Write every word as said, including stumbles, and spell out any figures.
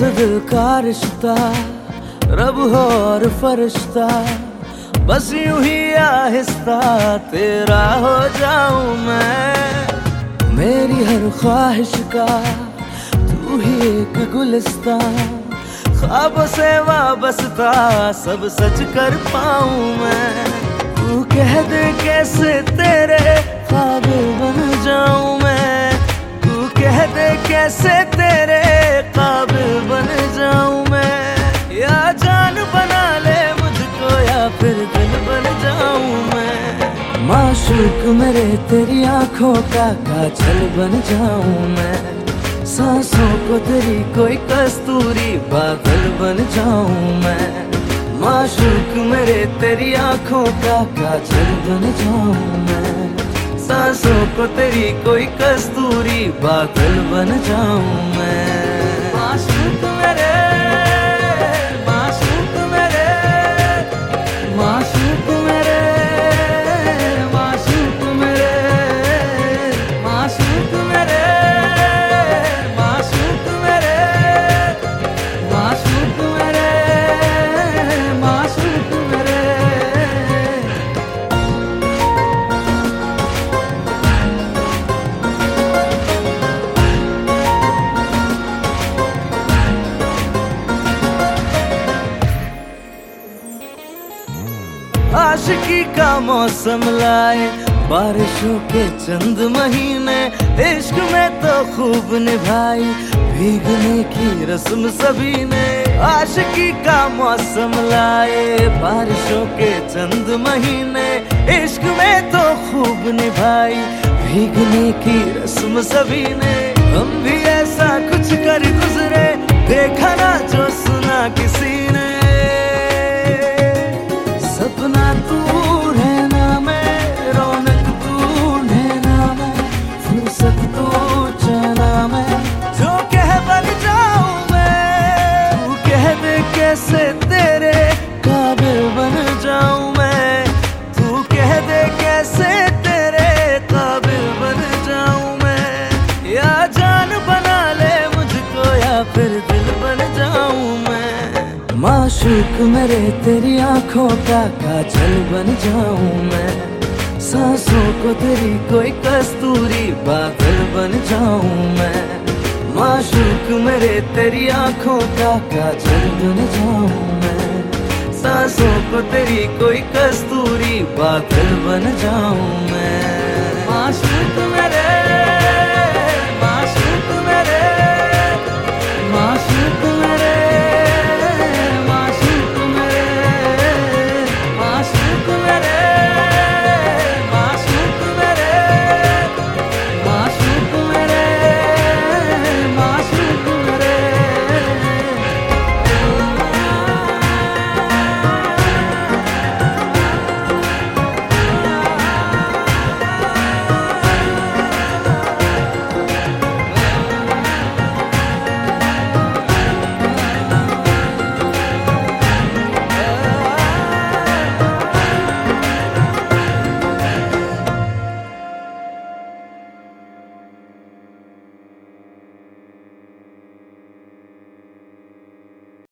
दिल का रिश्ता, रब हो और फरिश्ता, बस यूं ही आहिस्ता तेरा हो जाऊं मैं। मेरी हर ख्वाहिश का तू ही एक गुलिस्ता, ख्वाबों से वाबस्ता सब सच कर पाऊं मैं। तू कह दे कैसे तेरे ख्वाब बन जाऊं मैं, तू कह दे कैसे तेरे काबिल बन जाऊं मैं। या जान बना ले मुझको या फिर दिल बन जाऊं मैं। माशूक मेरे तेरी आंखों का काजल बन जाऊं मैं, सांसों को तेरी कोई कस्तूरी बादल बन जाऊं मैं। माशूक मेरे तेरी आंखों का काजल बन जाऊं मैं, सांसों को तेरी कोई कस्तूरी बादल बन जाऊं मैं। माशूक मेरे, माशूक मेरे, माशूक मेरे, माशूक मेरे, माशूक मेरे, माशूक मेरे, माशूक मेरे, माशूक मेरे। आशिकी का मौसम लाए बारिशों के चंद महीने, इश्क में तो खूब निभाई भीगने की रस्म सभी ने। आशिकी का मौसम लाए बारिशों के चंद महीने, इश्क में तो खूब निभाई भीगने की रस्म सभी ने। हम भी ऐसा कुछ कर गुजरे, देखा ना जो सुना किसी ने। सपना तू रहना मैं, रौनक तू रहना मैं, फुर्सत तू जाना मैं, जो कह बन जाऊं मैं। तू कह दे कैसे तेरे काबिल बन जाऊं मैं, तू कह दे कैसे तेरे काबिल बन जाऊं मैं। या जान बना ले मुझको या फिर दिल बन जाऊं मैं। माशूक मेरे तेरी आंखों का काजल बन जाऊं मैं, सांसों को तेरी कोई कस्तूरी बादल बन जाऊं मैं। माशूक मेरे तेरी आंखों का काजल बन जाऊं मैं, सांसों को तेरी कोई कस्तूरी बादल बन जाऊं मैं। माशूक